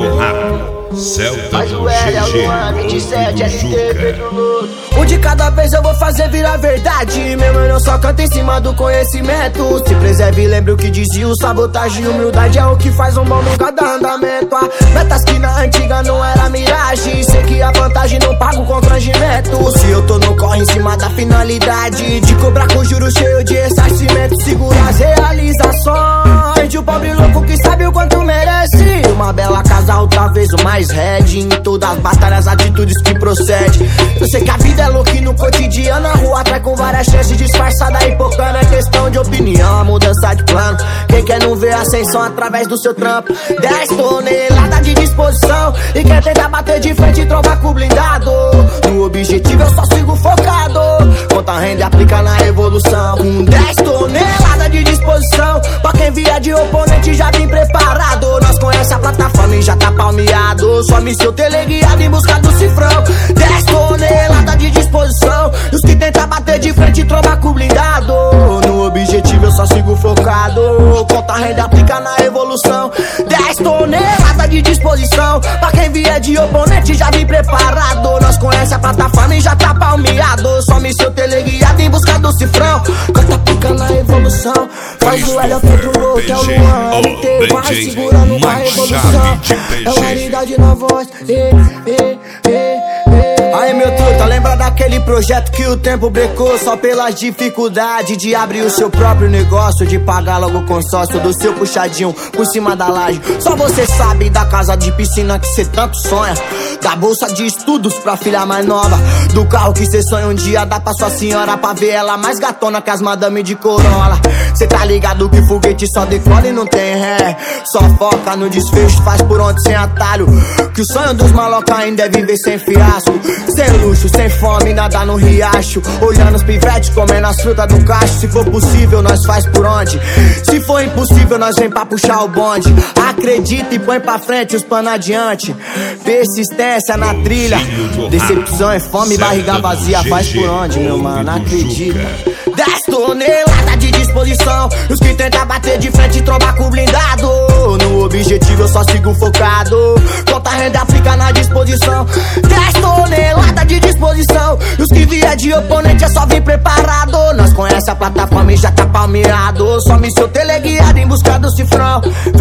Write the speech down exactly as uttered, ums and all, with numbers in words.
do rap, Celta do G G, Um de cada vez eu vou fazer virar verdade. Meu mano só canta em cima do conhecimento. Se preserve e lembre o que dizia o sabotagem. Humildade é o que faz um bom no cada andamento. A metas que na antiga não era miragem. Sei que a vantagem não paga o constrangimento. Se eu tô no corre em cima da finalidade de cobrar com juros cheio de ressarcimento. Segura as realizações de um pobre louco que sabe o quanto merece. Uma bela casa ou talvez o mais red. Em todas as batalhas, atitudes que procede. Eu sei que a vida é louca e no cotidiano a rua atrai com várias chances disfarçada e poucana. É questão de opinião, a mudança de plano. Quem quer não ver ascensão através do seu trampo. Dez toneladas de disposição e quer tentar bater de frente e trovar com o blindado. No objetivo eu só sigo focado. Conta a renda e aplica na evolução. Com dez toneladas de disposição, pra quem vier de oponente já vem preparado. Nós conhece a plataforma e já tá palmeado. Só missão teleguiado em busca do cifrão. Dez toneladas de disposição e os que tentam bater de frente e trovar com o blindado. No objetivo eu só sigo focado. Conta a renda, aplica na evolução. Dez toneladas de disposição, pra quem vier de oponente já vem preparado. Nós conhece a plataforma e já tá palmeado. Só missão teleguiado em busca do cifrão. Conta, aplica na evolução. Faz o L Pedro louco, é o Luan L T. Vai segurando uma revolução. É uma realidade na voz. E, e, e, e. Aí meu truta, lembra daquele projeto que o tempo brecou só pelas dificuldades de abrir o seu próprio negócio, de pagar logo o consórcio do seu puxadinho por cima da laje. Só você sabe da casa de piscina que cê tanto sonha, da bolsa de estudos pra filha mais nova, do carro que cê sonha um dia dar pra sua senhora, pra ver ela mais gatona que as madame de Corolla. Cê tá ligado que foguete só decola e não tem ré, só foca no desfecho, faz por onde sem atalho. Que o sonho dos maloca ainda é viver sem fiasco, sem luxo, sem fome, nada no riacho. Olhando os pivetes, comendo as frutas do cacho. Se for possível, nós faz por onde. Se for impossível, nós vem pra puxar o bonde. Acredita e põe pra frente os panos adiante. Persistência na trilha. Decepção é fome, barriga vazia. Faz por onde, meu mano, acredita. Dez toneladas de disposição, os que tentam bater de frente e trombar com o blindado. No objetivo eu só sigo focado. Conta a renda, aplica na disposição. Dez toneladas de disposição, e os que vier de oponente é só vir preparado. Nós conhece a plataforma e já tá palmeado. Só missão teleguiado em busca do cifrão.